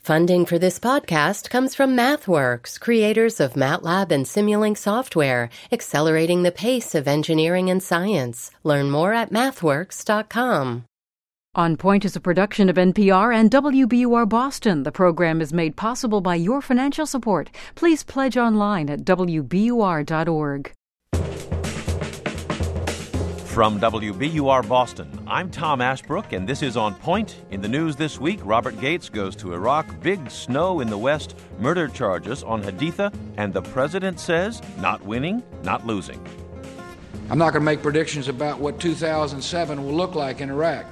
Funding for this podcast comes from MathWorks, creators of MATLAB and Simulink software, accelerating the pace of engineering and science. Learn more at mathworks.com. On Point is a production of NPR and WBUR Boston. The program is made possible by your financial support. Please pledge online at WBUR.org. From WBUR Boston, I'm Tom Ashbrook, and this is On Point. In the news this week, Robert Gates goes to Iraq, big snow in the West, murder charges on Haditha, and the president says, not winning, not losing. I'm not going to make predictions about what 2007 will look like in Iraq,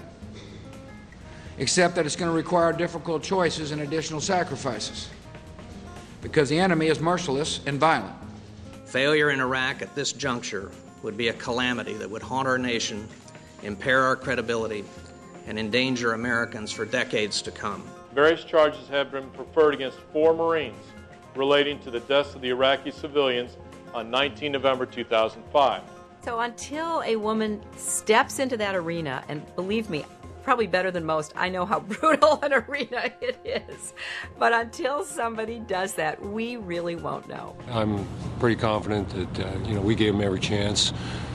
except that it's going to require difficult choices and additional sacrifices, because the enemy is merciless and violent. Failure in Iraq at this juncture would be a calamity that would haunt our nation, impair our credibility, and endanger Americans for decades to come. Various charges have been preferred against 4 Marines relating to the deaths of the Iraqi civilians on 19 November 2005. So until a woman steps into that arena, and believe me, probably better than most, I know how brutal an arena it is. But until somebody does that, we really won't know. I'm pretty confident that, we gave them every chance.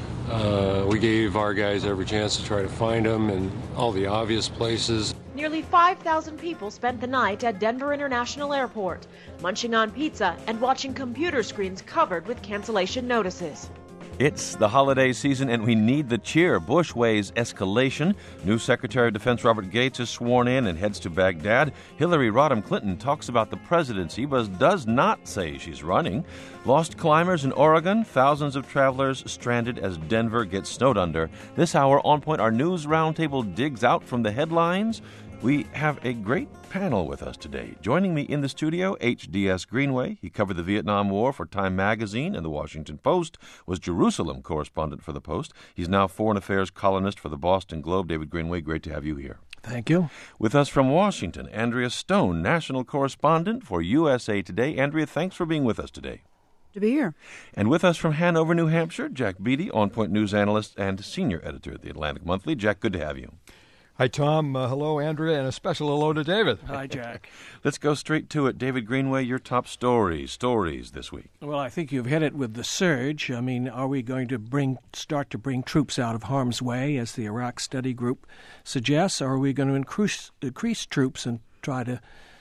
We gave our guys every chance to try to find them in all the obvious places. Nearly 5,000 people spent the night at Denver International Airport, munching on pizza and watching computer screens covered with cancellation notices. It's the holiday season, and we need the cheer. Bush weighs escalation. New Secretary of Defense Robert Gates is sworn in and heads to Baghdad. Hillary Rodham Clinton talks about the presidency, but does not say she's running. Lost climbers in Oregon. Thousands of travelers stranded as Denver gets snowed under. This hour, On Point, our news roundtable digs out from the headlines. We have a great panel with us today. Joining me in the studio, H.D.S. Greenway. He covered the Vietnam War for Time Magazine and the Washington Post, was Jerusalem correspondent for the Post. He's now foreign affairs columnist for the Boston Globe. David Greenway, great to have you here. Thank you. With us from Washington, Andrea Stone, national correspondent for USA Today. Andrea, thanks for being with us today. To be here. And with us from Hanover, New Hampshire, Jack Beatty, On Point news analyst and senior editor at the Atlantic Monthly. Jack, good to have you. Hi, Tom. Hello, Andrea, and a special hello to David. Hi, Jack. Let's go straight to it. David Greenway, your top stories this week. Well, I think you've hit it with the surge. I mean, are we going to start to bring troops out of harm's way, as the Iraq Study Group suggests, or are we going to increase troops and try to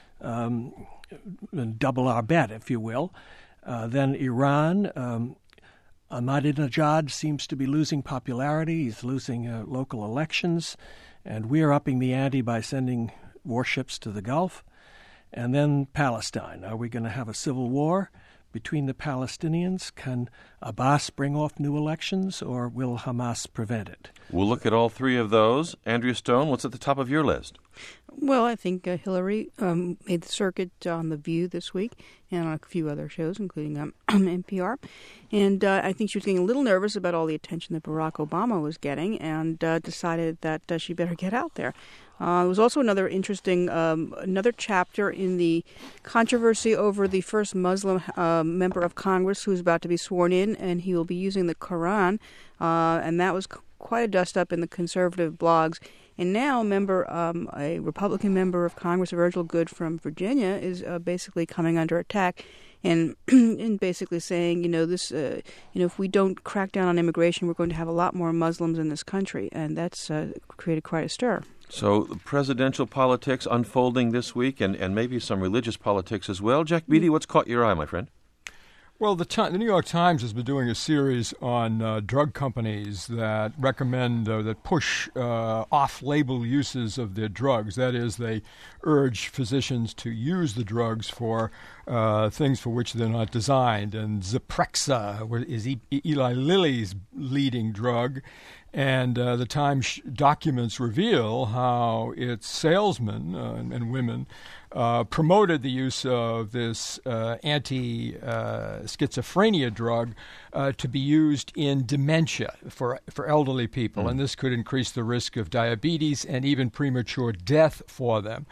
double our bet, if you will? Then Iran, Ahmadinejad seems to be losing popularity. He's losing local elections. And we're upping the ante by sending warships to the Gulf. And then Palestine. Are we going to have a civil war between the Palestinians? Can Abbas bring off new elections, or will Hamas prevent it? We'll look at all three of those. Andrea Stone, what's at the top of your list? Well, I think Hillary made the circuit on The View this week and on a few other shows, including NPR. And I think she was getting a little nervous about all the attention that Barack Obama was getting and decided that she better get out there. There was also another interesting, another chapter in the controversy over the first Muslim member of Congress who's about to be sworn in, and he will be using the Quran. And that was quite a dust-up in the conservative blogs. And now a Republican member of Congress, Virgil Goode from Virginia, is basically coming under attack and basically saying, if we don't crack down on immigration, we're going to have a lot more Muslims in this country. And that's created quite a stir. So presidential politics unfolding this week and maybe some religious politics as well. Jack Beatty, what's caught your eye, my friend? Well, the New York Times has been doing a series on drug companies that recommend, that push off-label uses of their drugs. That is, they urge physicians to use the drugs for things for which they're not designed. And Zyprexa is Eli Lilly's leading drug. And the Times documents reveal how its salesmen and women promoted the use of this anti-schizophrenia drug to be used in dementia for elderly people. And this could increase the risk of diabetes and even premature death for them.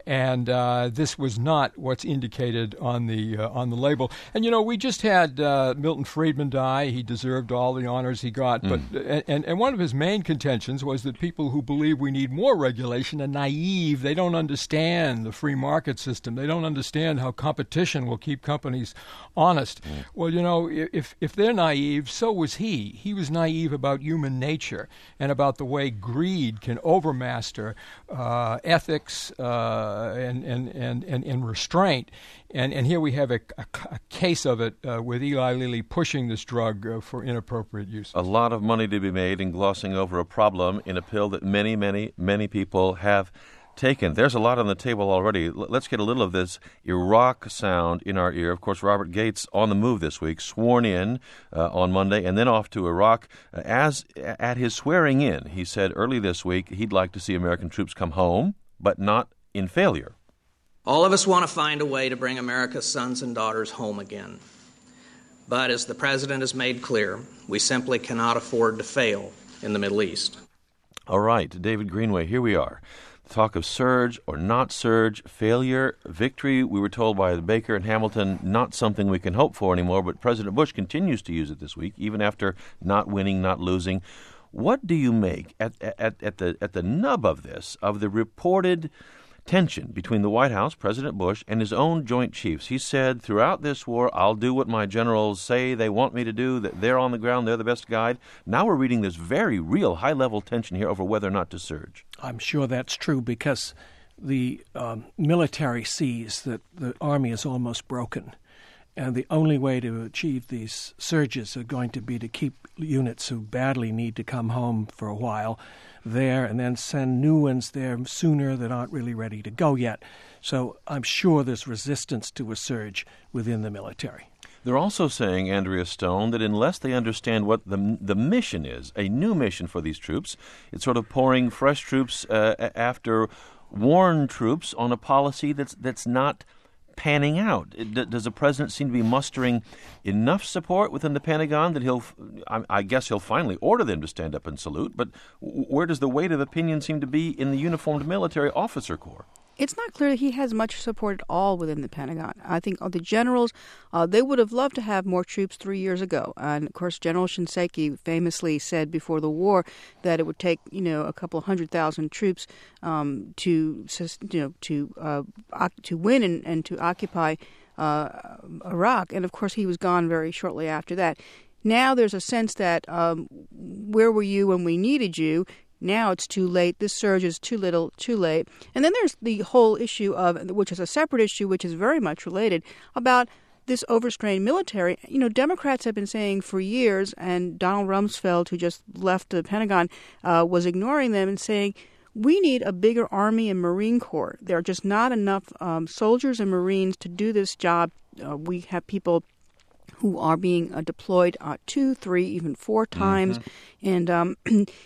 And this was not what's indicated on the label. And we just had Milton Friedman die. He deserved all the honors he got. But and one of his main contentions was that people who believe we need more regulation are naive. They don't understand the free market system. They don't understand how competition will keep companies honest. Well, if they're naive, so was he. He was naive about human nature and about the way greed can overmaster ethics and restraint. And here we have a case of it with Eli Lilly pushing this drug for inappropriate use. A lot of money to be made in glossing over a problem in a pill that many, many, many people have taken. There's a lot on the table already. Let's get a little of this Iraq sound in our ear. Of course, Robert Gates on the move this week, sworn in on Monday and then off to Iraq. As at his swearing in, he said early this week he'd like to see American troops come home, but not in failure. All of us want to find a way to bring America's sons and daughters home again. But as the President has made clear, we simply cannot afford to fail in the Middle East. All right, David Greenway, here we are. Talk of surge or not surge, failure, victory, we were told by Baker and Hamilton, not something we can hope for anymore, but President Bush continues to use it this week, even after not winning, not losing. What do you make at the nub of this, of the reported tension between the White House, President Bush, and his own Joint Chiefs? He said, throughout this war, I'll do what my generals say they want me to do, that they're on the ground, they're the best guide. Now we're reading this very real high-level tension here over whether or not to surge. I'm sure that's true because the military sees that the Army is almost broken. And the only way to achieve these surges are going to be to keep units who badly need to come home for a while there and then send new ones there sooner that aren't really ready to go yet. So I'm sure there's resistance to a surge within the military. They're also saying, Andrea Stone, that unless they understand what the mission is, a new mission for these troops, it's sort of pouring fresh troops after worn troops on a policy that's not panning out. Does the president seem to be mustering enough support within the Pentagon that I guess he'll finally order them to stand up and salute, but where does the weight of opinion seem to be in the uniformed military officer corps? It's not clear that he has much support at all within the Pentagon. I think the generals, they would have loved to have more troops 3 years ago. And, of course, General Shinseki famously said before the war that it would take, a couple of 100,000 troops to win and to occupy Iraq. And, of course, he was gone very shortly after that. Now there's a sense that where were you when we needed you? Now it's too late. This surge is too little, too late. And then there's the whole issue of, which is a separate issue, which is very much related, about this overstrained military. Democrats have been saying for years, and Donald Rumsfeld, who just left the Pentagon, was ignoring them and saying, we need a bigger Army and Marine Corps. There are just not enough soldiers and Marines to do this job. We have people who are being deployed 2, 3, even 4 times. And,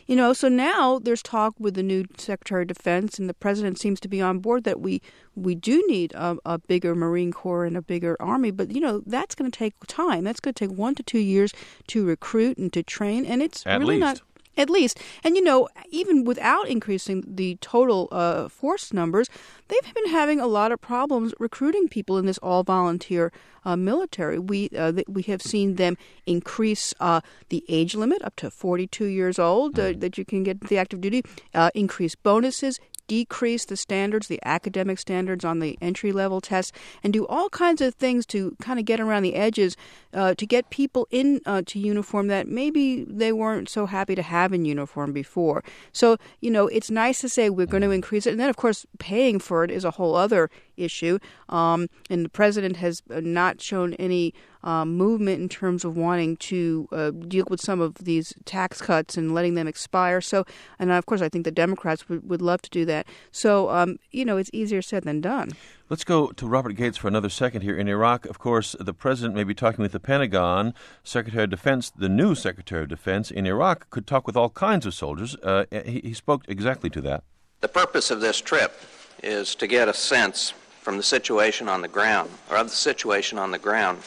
so now there's talk with the new Secretary of Defense, and the President seems to be on board that we do need a bigger Marine Corps and a bigger Army. But, that's going to take time. That's going to take 1 to 2 years to recruit and to train. And it's really not... At least. And, even without increasing the total force numbers, they've been having a lot of problems recruiting people in this all-volunteer military. We have seen them increase the age limit up to 42 years old that you can get the active duty, increase bonuses, decrease the standards, the academic standards on the entry-level tests, and do all kinds of things to kind of get around the edges to get people in to uniform that maybe they weren't so happy to have in uniform before. So, it's nice to say we're going to increase it. And then, of course, paying for it is a whole other issue. And the president has not shown any movement in terms of wanting to deal with some of these tax cuts and letting them expire. So, and of course, I think the Democrats would love to do that. So, it's easier said than done. Let's go to Robert Gates for another second here. In Iraq, of course, the president may be talking with the Pentagon. Secretary of Defense, the new Secretary of Defense in Iraq, could talk with all kinds of soldiers. He spoke exactly to that. The purpose of this trip is to get a sense from the situation on the ground, or of the situation on the ground,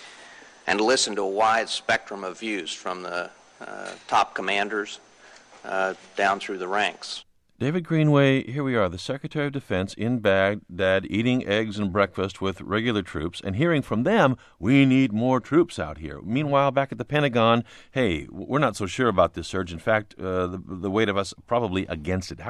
and to listen to a wide spectrum of views from the top commanders down through the ranks. David Greenway, here we are, the Secretary of Defense in Baghdad, eating eggs and breakfast with regular troops and hearing from them, we need more troops out here. Meanwhile, back at the Pentagon, hey, we're not so sure about this surge. In fact, the weight of us probably against it.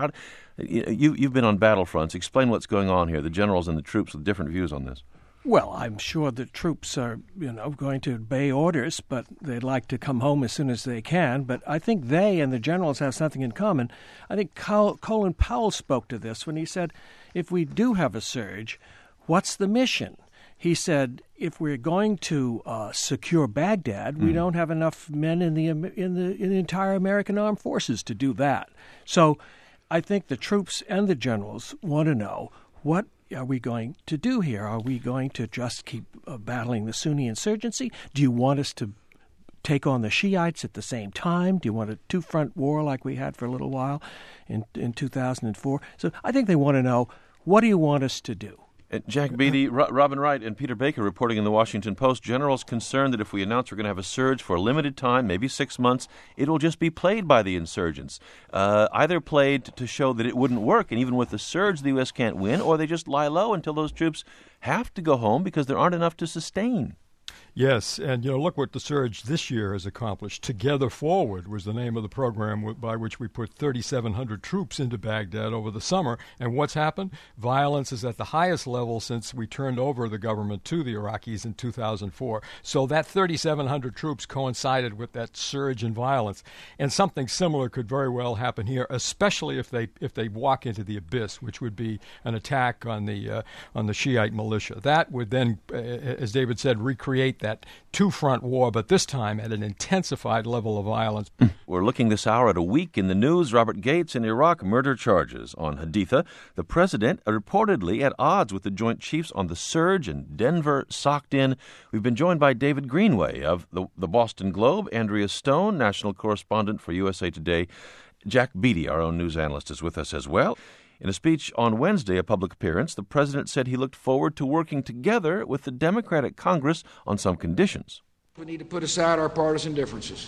You've been on battlefronts. Explain what's going on here, the generals and the troops with different views on this. Well, I'm sure the troops are, going to obey orders, but they'd like to come home as soon as they can. But I think they and the generals have something in common. I think Colin Powell spoke to this when he said, if we do have a surge, what's the mission? He said, if we're going to secure Baghdad, we don't have enough men in the entire American armed forces to do that. So I think the troops and the generals want to know, what are we going to do here? Are we going to just keep battling the Sunni insurgency? Do you want us to take on the Shiites at the same time? Do you want a two-front war like we had for a little while in 2004? So I think they want to know, what do you want us to do? Jack Beatty, Robin Wright, and Peter Baker reporting in the Washington Post, generals concerned that if we announce we're going to have a surge for a limited time, maybe 6 months, it will just be played by the insurgents. Either played to show that it wouldn't work, and even with the surge the U.S. can't win, or they just lie low until those troops have to go home because there aren't enough to sustain. Yes, and look what the surge this year has accomplished. Together Forward was the name of the program by which we put 3,700 troops into Baghdad over the summer. And what's happened? Violence is at the highest level since we turned over the government to the Iraqis in 2004. So that 3,700 troops coincided with that surge in violence. And something similar could very well happen here, especially if they walk into the abyss, which would be an attack on the Shiite militia. That would then, as David said, recreate that two-front war, but this time at an intensified level of violence. We're looking this hour at a week in the news. Robert Gates in Iraq, murder charges on Haditha. The president reportedly at odds with the Joint Chiefs on the surge, and Denver socked in. We've been joined by David Greenway of the Boston Globe, Andrea Stone, national correspondent for USA Today. Jack Beatty, our own news analyst, is with us as well. In a speech on Wednesday, a public appearance, the president said he looked forward to working together with the Democratic Congress on some conditions. We need to put aside our partisan differences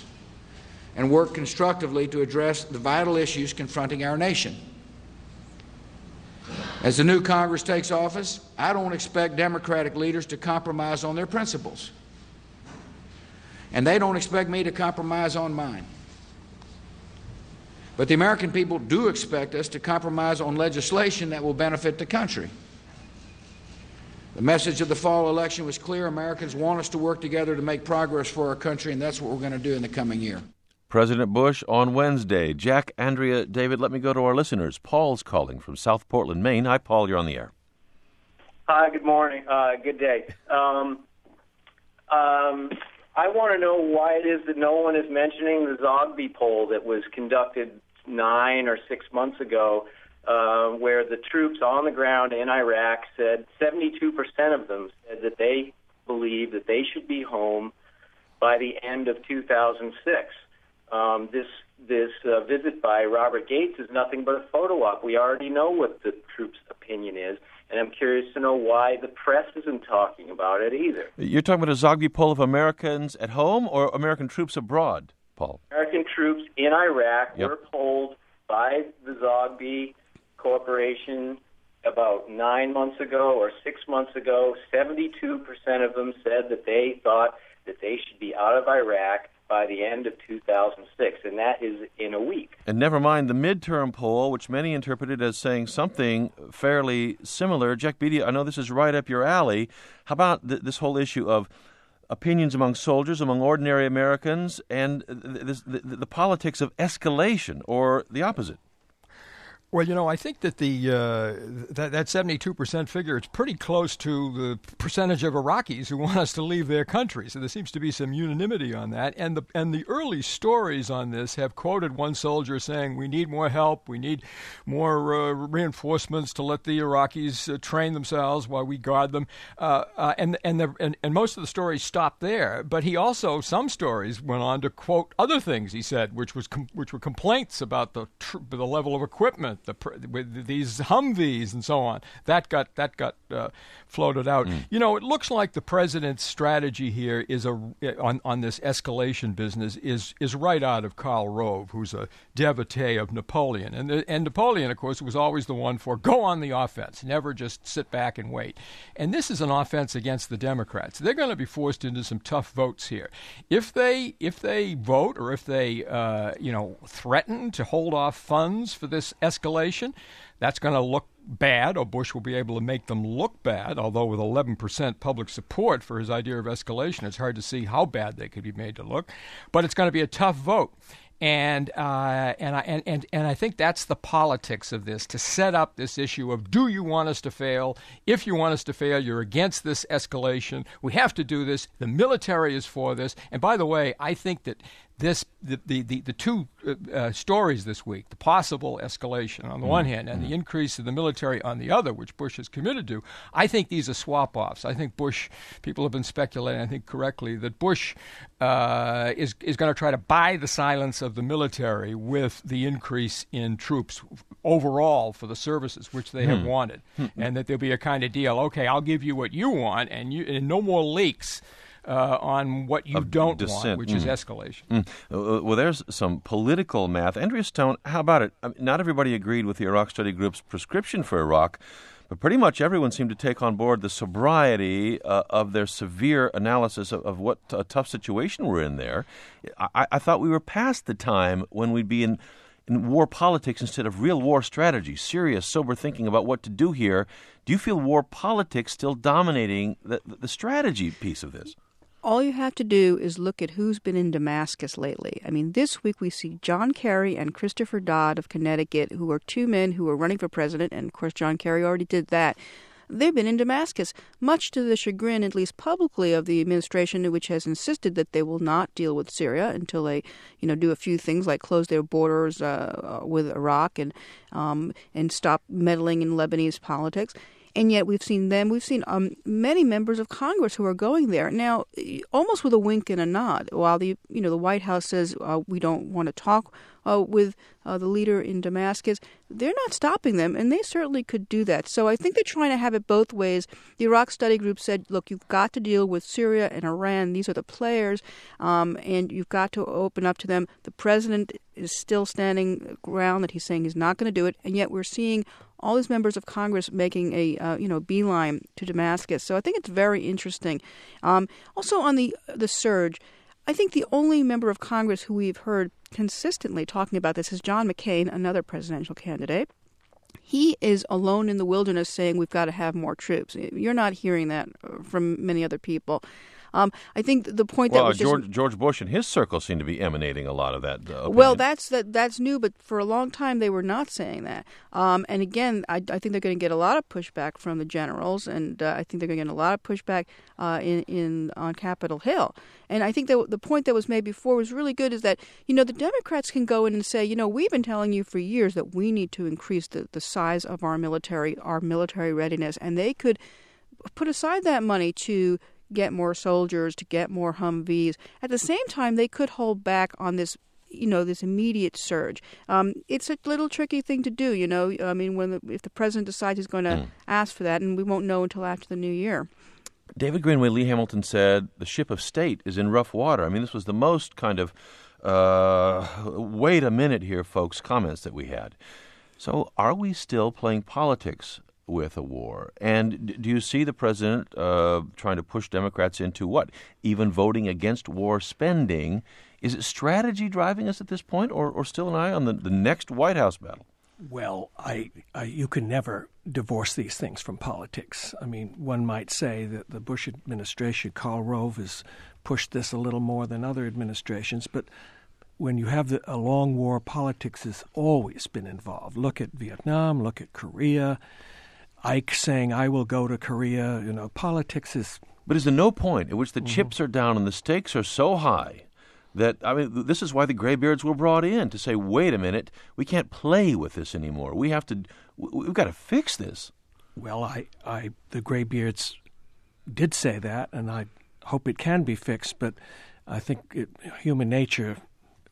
and work constructively to address the vital issues confronting our nation. As the new Congress takes office, I don't expect Democratic leaders to compromise on their principles. And they don't expect me to compromise on mine. But the American people do expect us to compromise on legislation that will benefit the country. The message of the fall election was clear. Americans want us to work together to make progress for our country, and that's what we're going to do in the coming year. President Bush on Wednesday. Jack, Andrea, David, let me go to our listeners. Paul's calling from South Portland, Maine. Hi, Paul. You're on the air. Hi, good morning. Good day. I want to know why it is that no one is mentioning the Zogby poll that was conducted 9 or 6 months ago, where the troops on the ground in Iraq said 72% of them said that they believe that they should be home by the end of 2006. This visit by Robert Gates is nothing but a photo op. We already know what the troops' opinion is, and I'm curious to know why the press isn't talking about it either. You're talking about a Zogby poll of Americans at home or American troops abroad, Paul? American troops in Iraq were polled by the Zogby Corporation about 9 months ago or 6 months ago. 72% of them said that they thought that they should be out of Iraq by the end of 2006, and that is in a week. And never mind the midterm poll, which many interpreted as saying something fairly similar. Jack Beatty, I know this is right up your alley. How about this whole issue of opinions among soldiers, among ordinary Americans, and the politics of escalation, or the opposite? Well, I think that that 72% figure, it's pretty close to the percentage of Iraqis who want us to leave their country. So there seems to be some unanimity on that. And the early stories on this have quoted one soldier saying, we need more help, we need more reinforcements to let the Iraqis train themselves while we guard them. And most of the stories stopped there. But he also, some stories went on to quote other things he said, which were complaints about the level of equipment president with these Humvees and so on. That got floated out. You know, it looks like the president's strategy here is on this escalation business is right out of Karl Rove, who's a devotee of Napoleon, and Napoleon, of course, was always the one for go on the offense, never just sit back and wait. And this is an offense against the Democrats. They're going to be forced into some tough votes here. If they vote, or if they threaten to hold off funds for this escalation, that's going to look bad, or Bush will be able to make them look bad, although with 11% public support for his idea of escalation, it's hard to see how bad they could be made to look. But it's going to be a tough vote. And I think that's the politics of this, to set up this issue of, do you want us to fail? If you want us to fail, you're against this escalation. We have to do this. The military is for this. And by the way, I think that the two stories this week, the possible escalation on the one hand and the increase of the military on the other, which Bush is committed to, I think these are swap-offs. I think Bush, people have been speculating, I think correctly, that Bush is going to try to buy the silence of the military with the increase in troops overall for the services which they have wanted, and that there'll be a kind of deal, okay, I'll give you what you want, and no more leaks on what you don't want, which is escalation. Well, there's some political math. Andrea Stone, how about it? I mean, not everybody agreed with the Iraq Study Group's prescription for Iraq, but pretty much everyone seemed to take on board the sobriety of their severe analysis of what a tough situation we're in there. I thought we were past the time when we'd be in war politics instead of real war strategy, serious, sober thinking about what to do here. Do you feel war politics still dominating the strategy piece of this? All you have to do is look at who's been in Damascus lately. I mean, this week we see John Kerry and Christopher Dodd of Connecticut, who are two men who are running for president, and of course John Kerry already did that. They've been in Damascus, much to the chagrin, at least publicly, of the administration, which has insisted that they will not deal with Syria until they, do a few things like close their borders with Iraq and stop meddling in Lebanese politics. And yet we've seen many members of Congress who are going there now, almost with a wink and a nod. While the White House says we don't want to talk with the leader in Damascus, they're not stopping them, and they certainly could do that. So I think they're trying to have it both ways. The Iraq Study Group said, look, you've got to deal with Syria and Iran. These are the players, and you've got to open up to them. The president is still standing ground that he's saying he's not going to do it, and yet we're seeing all these members of Congress making a beeline to Damascus. So I think it's very interesting. Also on the surge, I think the only member of Congress who we've heard consistently talking about this is John McCain, another presidential candidate. He is alone in the wilderness saying we've got to have more troops. You're not hearing that from many other people. I think the point that was George Bush and his circle seem to be emanating a lot of that opinion. Well, that's new, but for a long time they were not saying that. And again, I think they're going to get a lot of pushback from the generals, and I think they're going to get a lot of pushback on Capitol Hill. And I think that the point that was made before was really good, is that the Democrats can go in and say, we've been telling you for years that we need to increase the size of our military readiness, and they could put aside that money to get more soldiers, to get more Humvees. At the same time, they could hold back on this, this immediate surge. It's a little tricky thing to do, I mean, if the president decides he's going to ask for that, and we won't know until after the new year. David Greenway, Lee Hamilton said the ship of state is in rough water. I mean, this was the most kind of, wait a minute here, folks, comments that we had. So are we still playing politics with a war? And do you see the president trying to push Democrats into what? Even voting against war spending? Is it strategy driving us at this point, or still an eye on the next White House battle? Well, you can never divorce these things from politics. I mean, one might say that the Bush administration, Karl Rove, has pushed this a little more than other administrations, but when you have a long war, politics has always been involved. Look at Vietnam, look at Korea. Ike saying, I will go to Korea. Politics is... But is there no point at which the chips are down and the stakes are so high that, this is why the graybeards were brought in, to say, wait a minute, we can't play with this anymore. We've got to fix this. Well, the graybeards did say that, and I hope it can be fixed, but I think human nature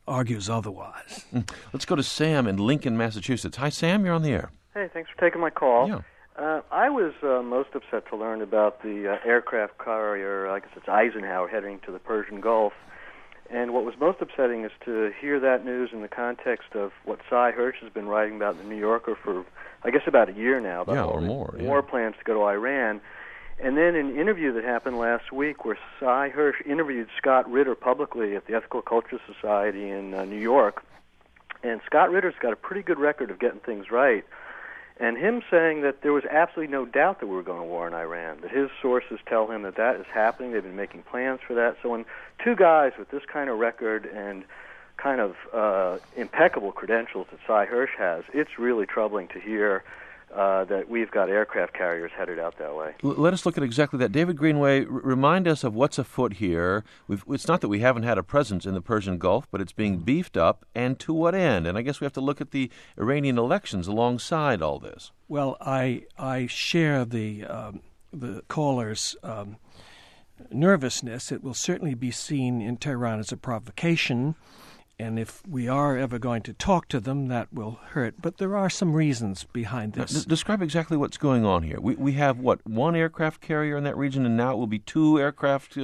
argues otherwise. Let's go to Sam in Lincoln, Massachusetts. Hi, Sam. You're on the air. Hey, thanks for taking my call. Yeah. I was most upset to learn about the aircraft carrier, I guess it's Eisenhower, heading to the Persian Gulf. And what was most upsetting is to hear that news in the context of what Cy Hirsch has been writing about in the New Yorker for, I guess, about a year now. About or more. War plans to go to Iran. And then an interview that happened last week where Cy Hirsch interviewed Scott Ritter publicly at the Ethical Culture Society in New York. And Scott Ritter's got a pretty good record of getting things right. And him saying that there was absolutely no doubt that we were going to war in Iran, that his sources tell him that that is happening. They've been making plans for that. So when two guys with this kind of record and kind of impeccable credentials that Cy Hirsch has, it's really troubling to hear that we've got aircraft carriers headed out that way. Let us look at exactly that. David Greenway, remind us of what's afoot here. It's not that we haven't had a presence in the Persian Gulf, but it's being beefed up, and to what end? And I guess we have to look at the Iranian elections alongside all this. Well, I share the caller's nervousness. It will certainly be seen in Tehran as a provocation. And if we are ever going to talk to them, that will hurt. But there are some reasons behind this. Describe exactly what's going on here. We have, one aircraft carrier in that region, and now it will be two aircraft?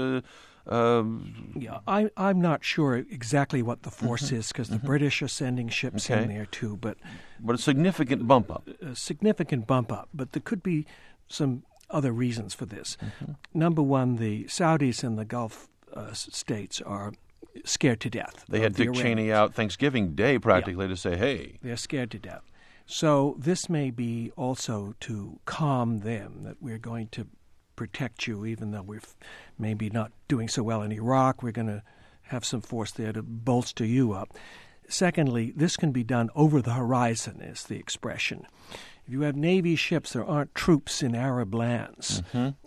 Yeah, I'm not sure exactly what the force is, because the British are sending ships in there too. But a significant bump up. A significant bump up. But there could be some other reasons for this. Number one, the Saudis and the Gulf states are scared to death. They had Dick Cheney out Thanksgiving Day practically to say, hey. They're scared to death. So this may be also to calm them, that we're going to protect you, even though we're maybe not doing so well in Iraq. We're going to have some force there to bolster you up. Secondly, this can be done over the horizon, is the expression. If you have Navy ships, there aren't troops in Arab lands.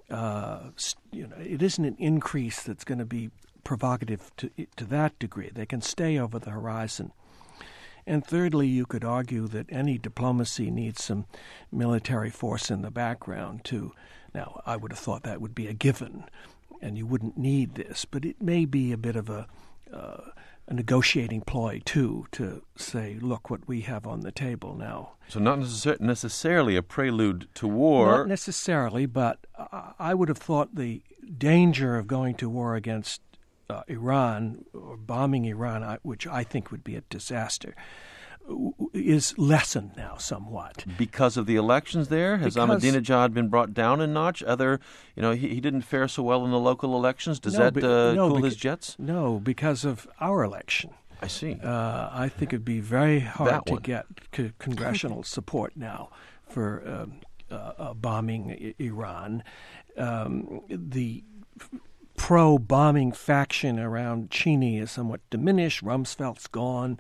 It isn't an increase that's going to be provocative to that degree. They can stay over the horizon. And thirdly, you could argue that any diplomacy needs some military force in the background too. Now, I would have thought that would be a given, and you wouldn't need this, but it may be a bit of a negotiating ploy too, to say, look what we have on the table now. So not necessarily a prelude to war. Not necessarily, but I would have thought the danger of going to war against Iran, or bombing Iran, which I think would be a disaster, is lessened now somewhat. Because of the elections there? Has Ahmadinejad been brought down a notch? He didn't fare so well in the local elections. Does that cool his jets? No, because of our election. I see. I think it'd be very hard to get congressional support now for bombing Iran. The pro-bombing faction around Cheney is somewhat diminished. Rumsfeld's gone.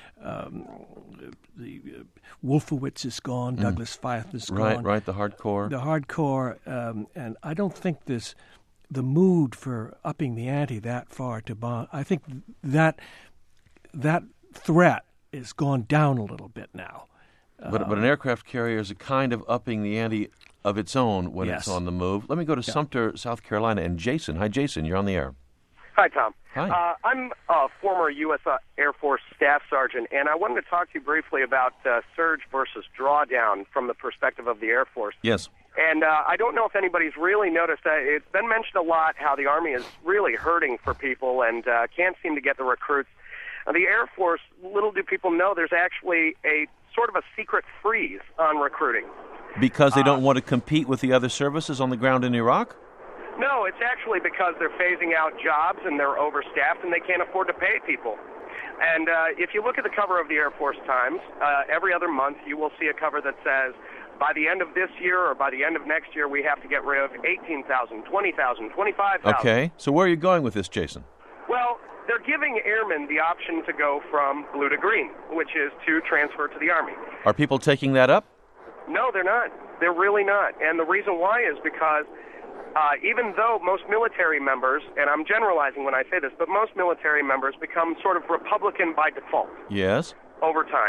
Wolfowitz is gone. Douglas Feith is gone. Right, the hardcore. And I don't think there's the mood for upping the ante that far to bomb. I think that threat has gone down a little bit now. But an aircraft carrier is a kind of upping the ante of its own when it's on the move. Let me go to Sumter, South Carolina, and Jason. Hi, Jason. You're on the air. Hi, Tom. Hi. I'm a former U.S. Air Force Staff Sergeant, and I wanted to talk to you briefly about surge versus drawdown from the perspective of the Air Force. Yes. And I don't know if anybody's really noticed that it's been mentioned a lot how the Army is really hurting for people and can't seem to get the recruits. The Air Force, little do people know, there's actually a sort of a secret freeze on recruiting. Because they don't want to compete with the other services on the ground in Iraq? No, it's actually because they're phasing out jobs and they're overstaffed and they can't afford to pay people. And if you look at the cover of the Air Force Times, every other month you will see a cover that says, by the end of this year or by the end of next year, we have to get rid of 18,000, 20,000, 25,000. Okay, so where are you going with this, Jason? Well, they're giving airmen the option to go from blue to green, which is to transfer to the Army. Are people taking that up? No, they're not. They're really not. And the reason why is because even though most military members, and I'm generalizing when I say this, but most military members become sort of Republican by default. Yes. Over time.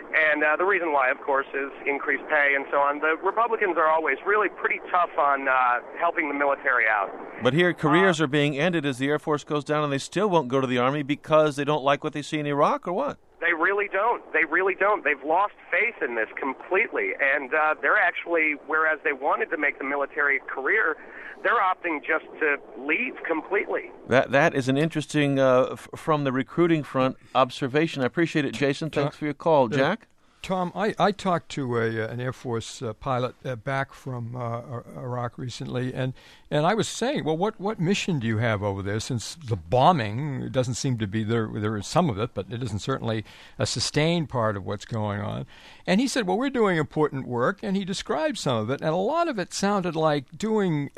And the reason why, of course, is increased pay and so on. The Republicans are always really pretty tough on helping the military out. But here, careers are being ended as the Air Force goes down, and they still won't go to the Army because they don't like what they see in Iraq, or what? They really don't. They really don't. They've lost faith in this completely. And they're actually, whereas they wanted to make the military a career, they're opting just to leave completely. That is an interesting, from the recruiting front, observation. I appreciate it, Jason. Thanks for your call. Jack? Tom, I talked to an Air Force pilot back from Iraq recently, and I was saying, well, what mission do you have over there? Since the bombing doesn't seem to be there is some of it, but it isn't certainly a sustained part of what's going on. And he said, well, we're doing important work, and he described some of it, and a lot of it sounded like doing,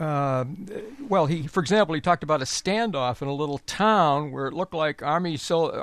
for example, he talked about a standoff in a little town where it looked like Army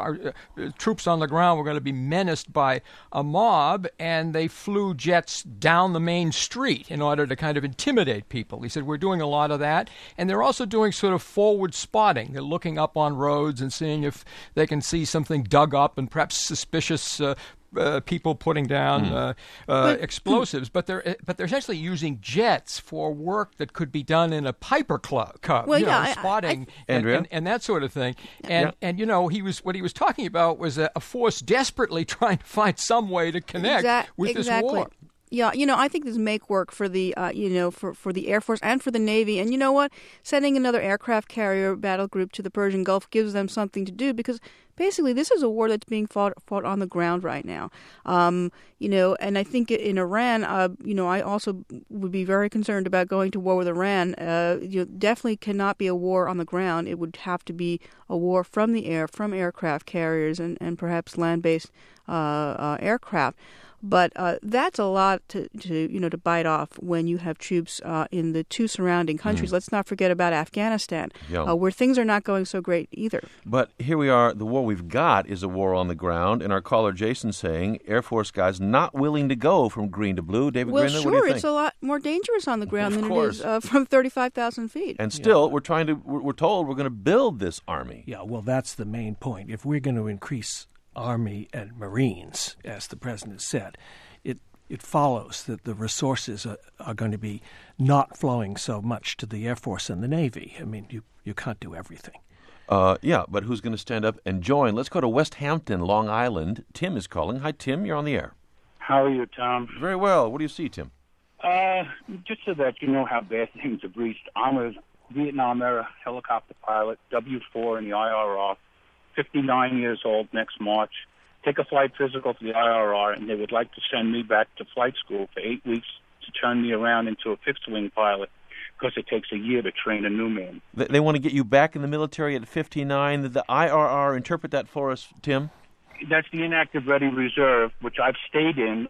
troops on the ground were going to be menaced by a mob, and they flew jets down the main street in order to kind of intimidate people. He said, we're doing a lot of that, and they're also doing sort of forward spotting. They're looking up on roads and seeing if they can see something dug up and perhaps suspicious people putting down explosives, but they're essentially using jets for work that could be done in a Piper Cub, spotting and that sort of thing. And what he was talking about was a force desperately trying to find some way to connect with this war. Yeah, I think this make work for the, for the Air Force and for the Navy. And you know what? Sending another aircraft carrier battle group to the Persian Gulf gives them something to do, because basically this is a war that's being fought on the ground right now. And I think in Iran, I also would be very concerned about going to war with Iran. Definitely cannot be a war on the ground. It would have to be a war from the air, from aircraft carriers and perhaps land-based aircraft. But that's a lot to bite off when you have troops in the two surrounding countries. Let's not forget about Afghanistan, where things are not going so great either. But here we are. The war we've got is a war on the ground, and our caller Jason saying Air Force guys not willing to go from green to blue. David Greenlee, what do you think? It's a lot more dangerous on the ground than it is from 35,000 feet. And still, we're told we're going to build this army. Yeah, well, that's the main point. If we're going to increase Army and Marines, as the President said, it follows that the resources are going to be not flowing so much to the Air Force and the Navy. I mean, you can't do everything. But who's going to stand up and join? Let's go to West Hampton, Long Island. Tim is calling. Hi, Tim. You're on the air. How are you, Tom? Very well. What do you see, Tim? Just so that you know how bad things have reached, I'm a Vietnam-era helicopter pilot, W4 in the IRR. 59 years old next March, take a flight physical to the IRR, and they would like to send me back to flight school for 8 weeks to turn me around into a fixed-wing pilot, because it takes a year to train a new man. They want to get you back in the military at 59. Did the IRR interpret that for us, Tim? That's the inactive ready reserve, which I've stayed in.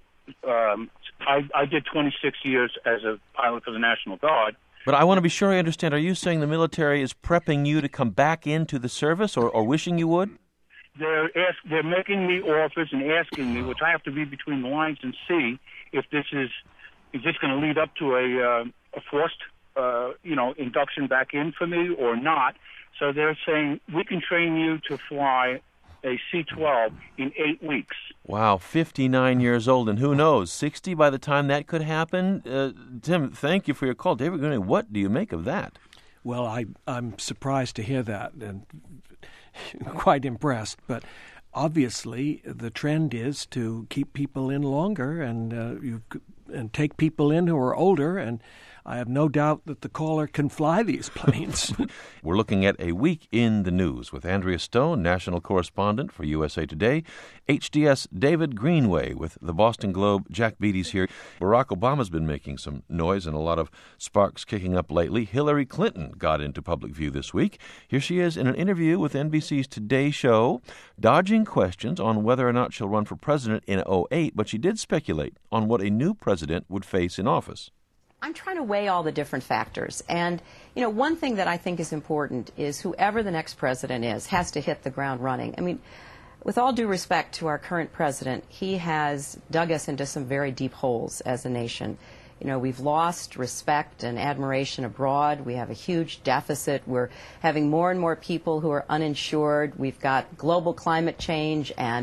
I did 26 years as a pilot for the National Guard. But I want to be sure I understand. Are you saying the military is prepping you to come back into the service, or wishing you would? They're making me offers and asking me, which I have to read between the lines and see if this is this going to lead up to a forced induction back in for me or not. So they're saying we can train you to fly a C-12 in 8 weeks. Wow, 59 years old, and who knows, 60 by the time that could happen? Tim, thank you for your call. David Greenlee, what do you make of that? Well, I'm surprised to hear that and quite impressed, but obviously the trend is to keep people in longer and take people in who are older, and I have no doubt that the caller can fly these planes. We're looking at a week in the news with Andrea Stone, national correspondent for USA Today, HDS David Greenway with the Boston Globe. Jack Beatty's here. Barack Obama's been making some noise and a lot of sparks kicking up lately. Hillary Clinton got into public view this week. Here she is in an interview with NBC's Today Show, dodging questions on whether or not she'll run for president in 2008, but she did speculate on what a new president would face in office. I'm trying to weigh all the different factors. And, one thing that I think is important is whoever the next president is has to hit the ground running. I mean, with all due respect to our current president, he has dug us into some very deep holes as a nation. We've lost respect and admiration abroad. We have a huge deficit. We're having more and more people who are uninsured. We've got global climate change and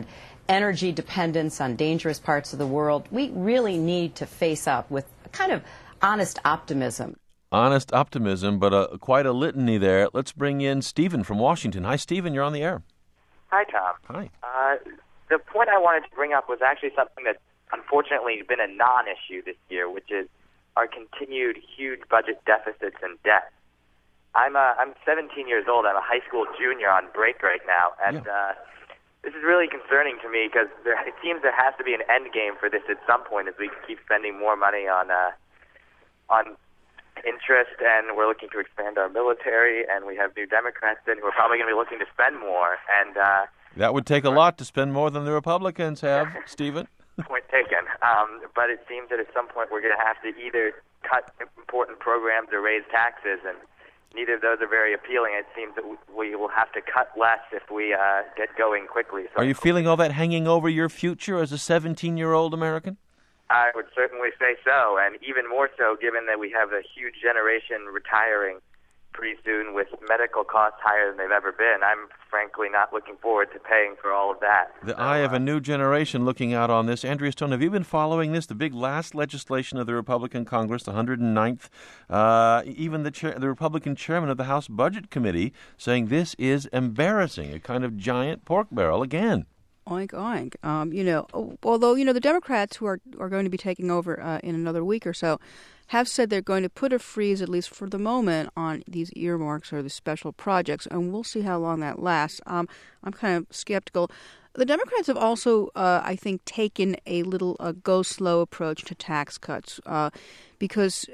energy dependence on dangerous parts of the world, we really need to face up with a kind of honest optimism. Honest optimism, but quite a litany there. Let's bring in Stephen from Washington. Hi, Stephen. You're on the air. Hi, Tom. Hi. The point I wanted to bring up was actually something that's unfortunately been a non-issue this year, which is our continued huge budget deficits and debt. I'm 17 years old. I'm a high school junior on break right now, and this is really concerning to me because it seems there has to be an end game for this at some point, as we keep spending more money on interest, and we're looking to expand our military, and we have new Democrats in who are probably going to be looking to spend more. And that would take a lot to spend more than the Republicans have, Stephen. Point taken. But it seems that at some point we're going to have to either cut important programs or raise taxes, and neither of those are very appealing. It seems that we will have to cut less if we get going quickly. So are you feeling all that hanging over your future as a 17-year-old American? I would certainly say so, and even more so given that we have a huge generation retiring pretty soon with medical costs higher than they've ever been. I'm frankly not looking forward to paying for all of that. The eye of a new generation looking out on this. Andrea Stone, have you been following this, the big last legislation of the Republican Congress, the 109th? Even the Republican chairman of the House Budget Committee saying this is embarrassing, a kind of giant pork barrel again. Oink, oink. Although, the Democrats who are going to be taking over in another week or so have said they're going to put a freeze, at least for the moment, on these earmarks or the special projects, and we'll see how long that lasts. I'm kind of skeptical. The Democrats have also, I think, taken a little go slow approach to tax cuts because,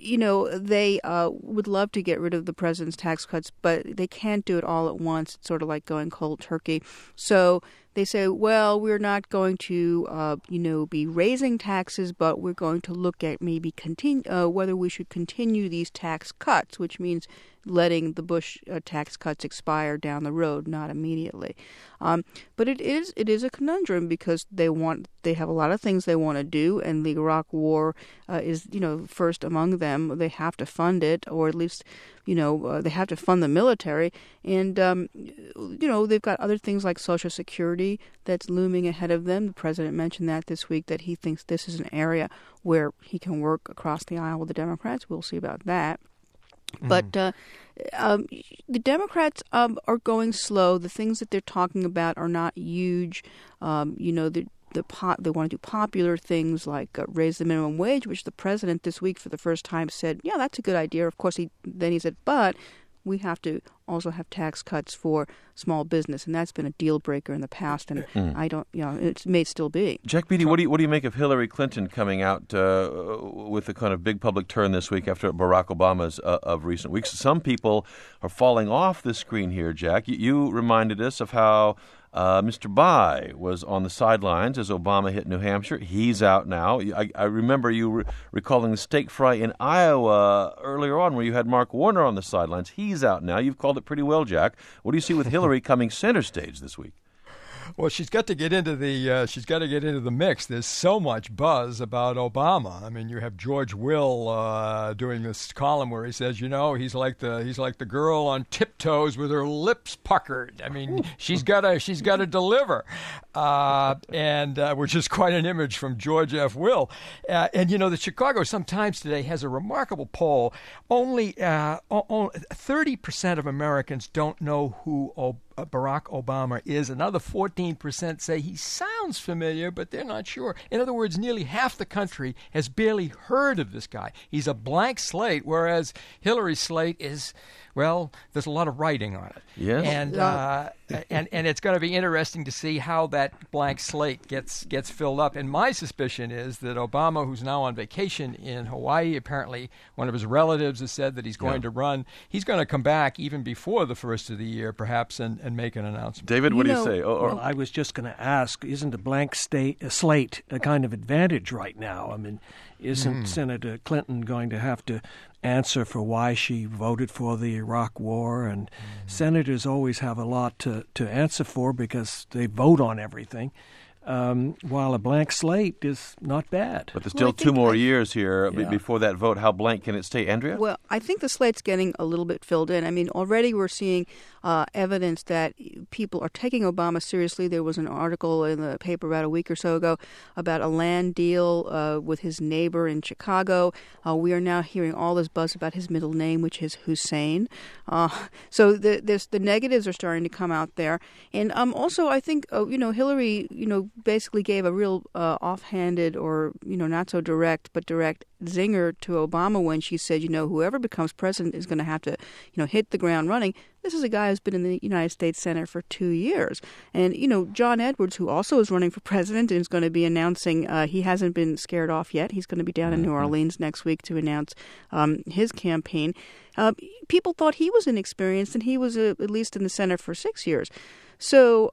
they would love to get rid of the president's tax cuts, but they can't do it all at once. It's sort of like going cold turkey. So they say, well, we're not going to, be raising taxes, but we're going to look at maybe whether we should continue these tax cuts, which means letting the Bush tax cuts expire down the road, not immediately. But it is a conundrum because they have a lot of things they want to do, and the Iraq War is first among them. They have to fund it, or at least they have to fund the military, and they've got other things like Social Security that's looming ahead of them. The president mentioned that this week, that he thinks this is an area where he can work across the aisle with the Democrats. We'll see about that. But the Democrats are going slow. The things that they're talking about are not huge. They want to do popular things like raise the minimum wage, which the president this week for the first time said, yeah, that's a good idea. Of course, he said, but we have to also have tax cuts for small business, and that's been a deal breaker in the past, and I don't, it may still be. Jack Beatty, what do you make of Hillary Clinton coming out with a kind of big public turn this week after Barack Obama's of recent weeks? Some people are falling off the screen here, Jack. You reminded us of how Mr. Bai was on the sidelines as Obama hit New Hampshire. He's out now. I remember you recalling the steak fry in Iowa earlier on where you had Mark Warner on the sidelines. He's out now. You've called it pretty well, Jack. What do you see with Hillary coming center stage this week? Well, she's got to get into the mix. There's so much buzz about Obama. I mean, you have George Will doing this column where he says, he's like the girl on tiptoes with her lips puckered. I mean, she's got to deliver, and which is quite an image from George F. Will. And the Chicago Sun-Times today has a remarkable poll. Only 30% of Americans don't know who Barack Obama is. Another 14% say he sounds familiar, but they're not sure. In other words, nearly half the country has barely heard of this guy. He's a blank slate, whereas Hillary's slate is, well, there's a lot of writing on it. Yes. And it's going to be interesting to see how that blank slate gets filled up. And my suspicion is that Obama, who's now on vacation in Hawaii, apparently one of his relatives has said that he's going to run. He's going to come back even before the first of the year, perhaps, and make an announcement. David, what do you say? Well, I was just going to ask, isn't a blank slate a kind of advantage right now? I mean, isn't Senator Clinton going to have to answer for why she voted for the Iraq War? And senators always have a lot to answer for because they vote on everything. while a blank slate is not bad. But there's still 2 more years here before that vote. How blank can it stay, Andrea? Well, I think the slate's getting a little bit filled in. I mean, already we're seeing evidence that people are taking Obama seriously. There was an article in the paper about a week or so ago about a land deal with his neighbor in Chicago. We are now hearing all this buzz about his middle name, which is Hussein. So the negatives are starting to come out there. And also, I think, Hillary, basically gave a real offhanded or, not so direct, but direct zinger to Obama when she said, whoever becomes president is going to have to, hit the ground running. This is a guy who's been in the United States Senate for 2 years. And, John Edwards, who also is running for president and is going to be announcing, he hasn't been scared off yet. He's going to be down in New Orleans next week to announce his campaign. People thought he was inexperienced, and he was at least in the Senate for 6 years. So,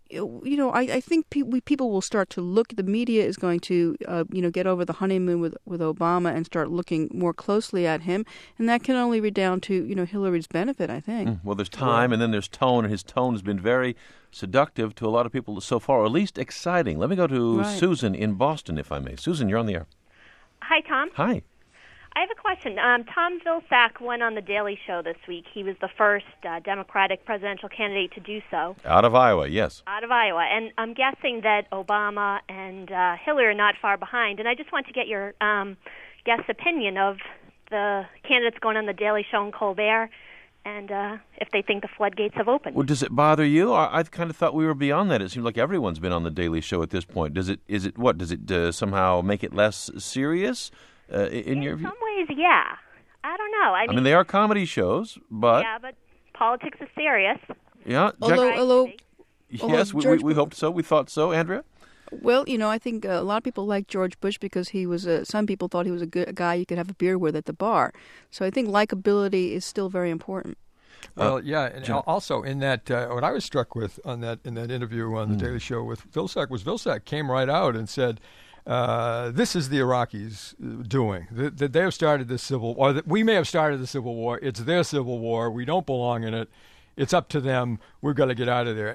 I think people will start to look. The media is going to, get over the honeymoon with Obama and start looking more closely at him, and that can only redound to, Hillary's benefit, I think. Well, there's time, and then there's tone, and his tone has been very seductive to a lot of people so far, or at least exciting. Let me go to Susan in Boston, if I may. Susan, you're on the air. Hi, Tom. Hi. I have a question. Tom Vilsack went on The Daily Show this week. He was the first Democratic presidential candidate to do so. Out of Iowa, yes. Out of Iowa. And I'm guessing that Obama and Hillary are not far behind. And I just want to get your guest's opinion of the candidates going on The Daily Show and Colbert, and if they think the floodgates have opened. Well, does it bother you? I kind of thought we were beyond that. It seems like everyone's been on The Daily Show at this point. Does it somehow make it less serious? In your view? In some ways, yeah. I don't know. I mean, they are comedy shows, but... Yeah, but politics is serious. Yeah. Although yes, we hoped so. We thought so. Andrea? Well, I think a lot of people like George Bush because he was some people thought he was a good guy you could have a beer with at the bar. So I think likability is still very important. Well, yeah, and also in that, what I was struck with in that interview on The Daily Show with Vilsack was Vilsack came right out and said, this is the Iraqis doing. That they have started this civil war. That we may have started the civil war. It's their civil war. We don't belong in it. It's up to them. We've got to get out of there.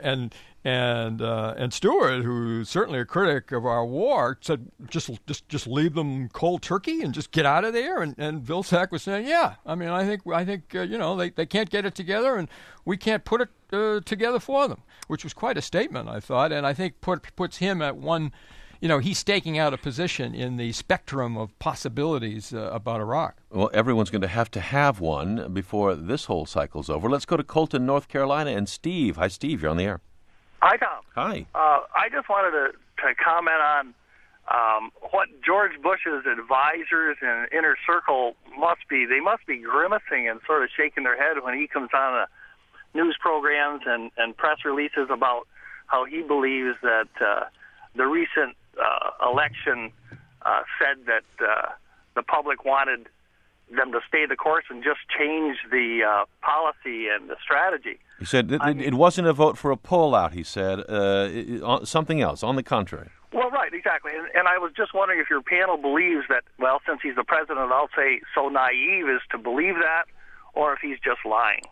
And Stewart, who's certainly a critic of our war, said just leave them cold turkey and just get out of there. And Vilsack was saying, yeah. I mean, I think they can't get it together, and we can't put it together for them, which was quite a statement, I thought, and I think puts him at one. He's staking out a position in the spectrum of possibilities about Iraq. Well, everyone's going to have one before this whole cycle's over. Let's go to Colton, North Carolina, and Steve. Hi, Steve. You're on the air. Hi, Tom. Hi. I just wanted to comment on what George Bush's advisors and inner circle must be. They must be grimacing and sort of shaking their head when he comes on news programs and press releases about how he believes that the recent election said that the public wanted them to stay the course and just change the policy and the strategy. He said it wasn't a vote for a pullout, he said. Something else, on the contrary. Well, right, exactly. And I was just wondering if your panel believes that, well, since he's the president, I'll say so naive as to believe that, or if he's just lying.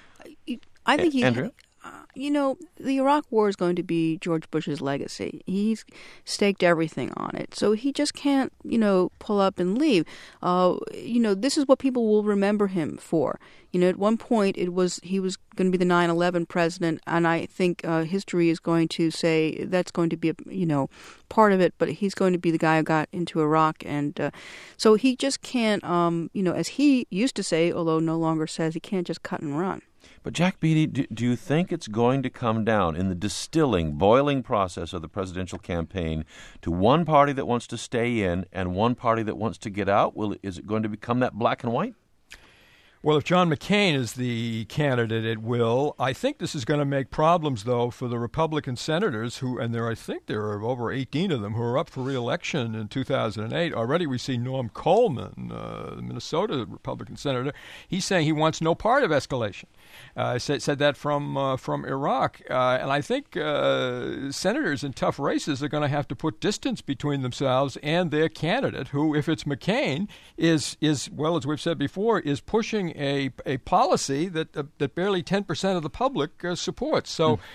I think Andrea? The Iraq War is going to be George Bush's legacy. He's staked everything on it. So he just can't, pull up and leave. This is what people will remember him for. At one point he was going to be the 9/11 president, and I think history is going to say that's going to be part of it, but he's going to be the guy who got into Iraq. And so he just can't, as he used to say, although no longer says, he can't just cut and run. But Jack Beatty, do you think it's going to come down in the boiling process of the presidential campaign to one party that wants to stay in and one party that wants to get out? Is it going to become that black and white? Well, if John McCain is the candidate, it will. I think this is going to make problems, though, for the Republican senators I think there are over 18 of them who are up for re-election in 2008. Already we see Norm Coleman, the Minnesota Republican senator. He's saying he wants no part of escalation. Said that from Iraq. And I think senators in tough races are going to have to put distance between themselves and their candidate, who, if it's McCain, is well, as we've said before, is pushing a policy that barely 10% of the public supports. So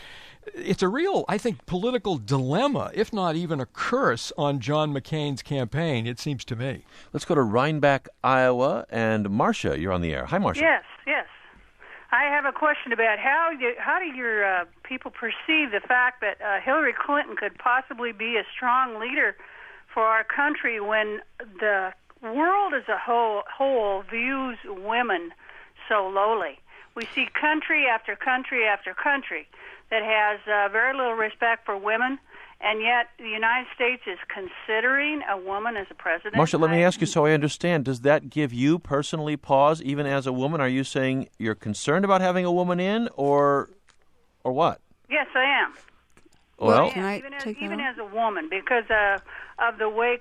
it's a real, I think, political dilemma, if not even a curse, on John McCain's campaign, it seems to me. Let's go to Rhinebeck, Iowa, and Marcia, you're on the air. Hi, Marcia. Yes. I have a question about how do your people perceive the fact that Hillary Clinton could possibly be a strong leader for our country when the world as a whole views women so lowly. We see country after country after country that has very little respect for women, and yet the United States is considering a woman as a president. Marcia, let me ask you so I understand. Does that give you personally pause, even as a woman? Are you saying you're concerned about having a woman in, or what? Yes, I am. Well, even as a woman, because of the way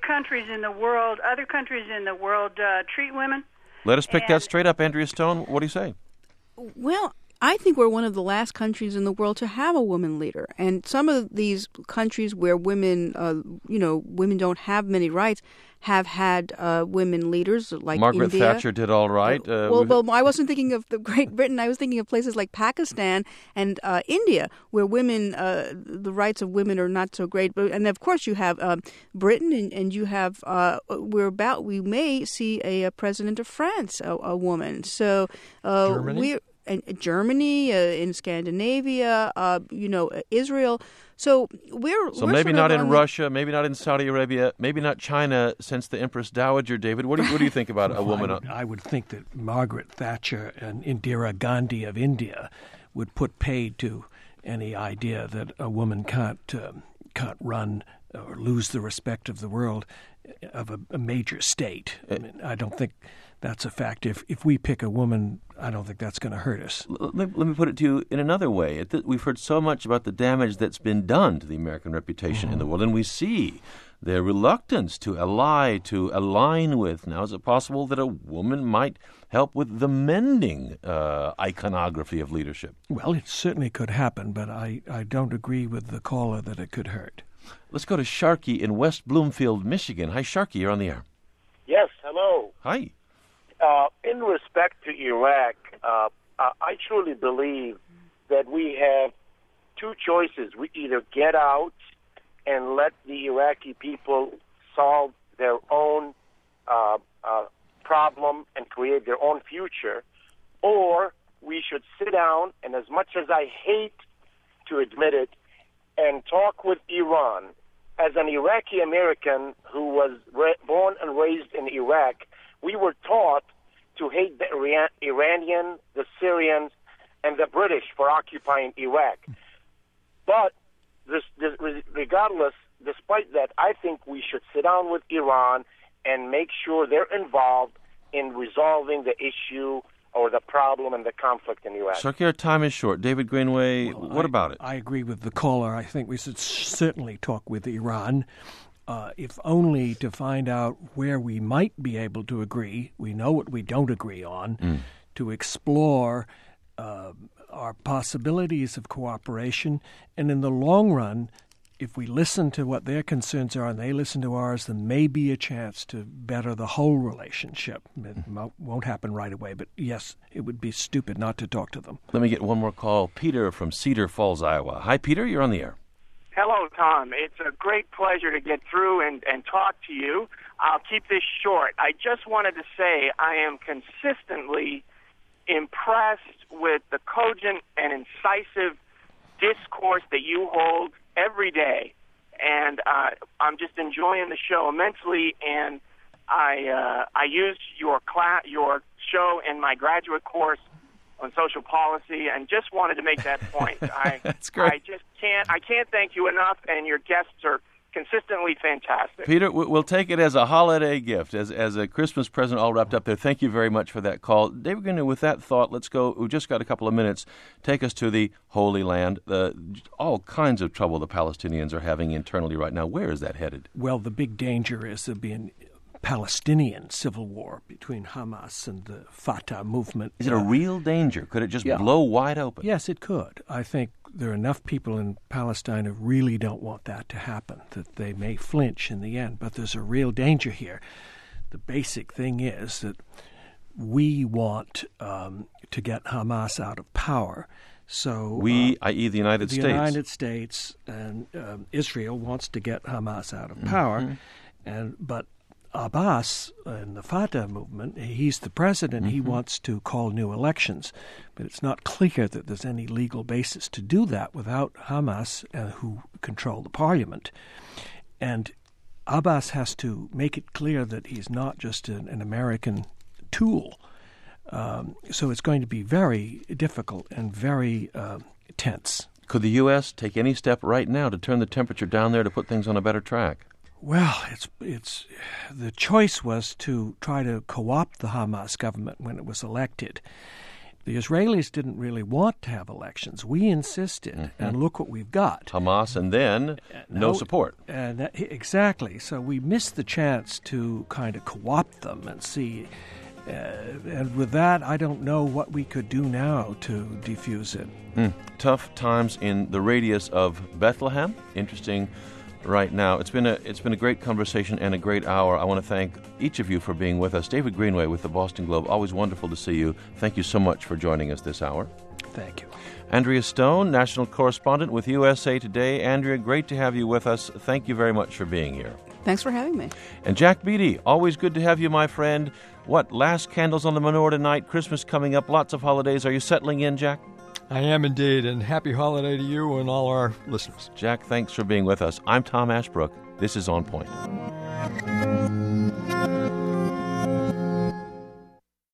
other countries in the world treat women. Let us pick that straight up. Andrea Stone, what do you say? Well, I think we're one of the last countries in the world to have a woman leader. And some of these countries where women don't have many rights have had women leaders like Margaret India. Thatcher did all right. Well, I wasn't thinking of the Great Britain. I was thinking of places like Pakistan and India, where women, the rights of women are not so great. And of course, you have Britain, and you have we may see a president of France, a woman. So Germany? Germany, in Scandinavia, Israel. So we're maybe not in Russia, maybe not in Saudi Arabia, maybe not China since the Empress Dowager. David, what do you think about a woman? I would think that Margaret Thatcher and Indira Gandhi of India would put paid to any idea that a woman can't run or lose the respect of the world of a major state. I mean, I don't think that's a fact. If we pick a woman, I don't think that's going to hurt us. Let me put it to you in another way. We've heard so much about the damage that's been done to the American reputation in the world, and we see their reluctance to align with. Now, is it possible that a woman might help with the mending iconography of leadership? Well, it certainly could happen, but I don't agree with the caller that it could hurt. Let's go to Sharkey in West Bloomfield, Michigan. Hi, Sharkey, you're on the air. Yes, hello. Hi. In respect to Iraq, I truly believe that we have two choices. We either get out and let the Iraqi people solve their own problem and create their own future, or we should sit down and, as much as I hate to admit it, and talk with Iran. As an Iraqi American who was born and raised in Iraq, we were taught to hate the Iranian, the Syrians, and the British for occupying Iraq. But regardless, despite that, I think we should sit down with Iran and make sure they're involved in resolving the issue or the problem and the conflict in Iraq. Sharkey, our time is short. David Greenway, what about it? I agree with the caller. I think we should certainly talk with Iran, if only to find out where we might be able to agree. We know what we don't agree on, to explore our possibilities of cooperation. And in the long run, if we listen to what their concerns are and they listen to ours, there may be a chance to better the whole relationship. It won't happen right away, but yes, it would be stupid not to talk to them. Let me get one more call. Peter from Cedar Falls, Iowa. Hi, Peter. You're on the air. Hello, Tom. It's a great pleasure to get through and talk to you. I'll keep this short. I just wanted to say I am consistently impressed with the cogent and incisive discourse that you hold every day, and I'm just enjoying the show immensely. And I used your show in my graduate course on social policy, and just wanted to make that point. That's great. I can't thank you enough, and your guests are consistently fantastic. Peter, we'll take it as a holiday gift, as a Christmas present all wrapped up there. Thank you very much for that call. David Greenway, with that thought, let's go. We've just got a couple of minutes. Take us to the Holy Land. All kinds of trouble the Palestinians are having internally right now. Where is that headed? Well, the big danger is there being Palestinian civil war between Hamas and the Fatah movement. Is it a real danger? Could it just blow wide open? Yes, it could. I think there are enough people in Palestine who really don't want that to happen, that they may flinch in the end. But there's a real danger here. The basic thing is that we want to get Hamas out of power. So we, i.e. the United States. The United States and Israel wants to get Hamas out of power, but Abbas in the Fatah movement, he's the president. He wants to call new elections, but it's not clear that there's any legal basis to do that without Hamas, who control the parliament. And Abbas has to make it clear that he's not just an American tool. So it's going to be very difficult and very tense. Could the U.S. take any step right now to turn the temperature down there to put things on a better track? Well, it's the choice was to try to co-opt the Hamas government when it was elected. The Israelis didn't really want to have elections. We insisted, and look what we've got. Hamas and then no support. Exactly. So we missed the chance to kind of co-opt them and see. And with that, I don't know what we could do now to defuse it. Tough times in the radius of Bethlehem. Interesting right now. It's been a great conversation and a great hour. I want to thank each of you for being with us. David Greenway with the Boston Globe. Always wonderful to see you. Thank you so much for joining us this hour. Thank you. Andrea Stone, national correspondent with USA Today. Andrea, great to have you with us. Thank you very much for being here. Thanks for having me. And Jack Beatty, always good to have you, my friend. What, last candles on the menorah tonight, Christmas coming up, lots of holidays. Are you settling in, Jack? I am indeed, and happy holiday to you and all our listeners. Jack, thanks for being with us. I'm Tom Ashbrook. This is On Point.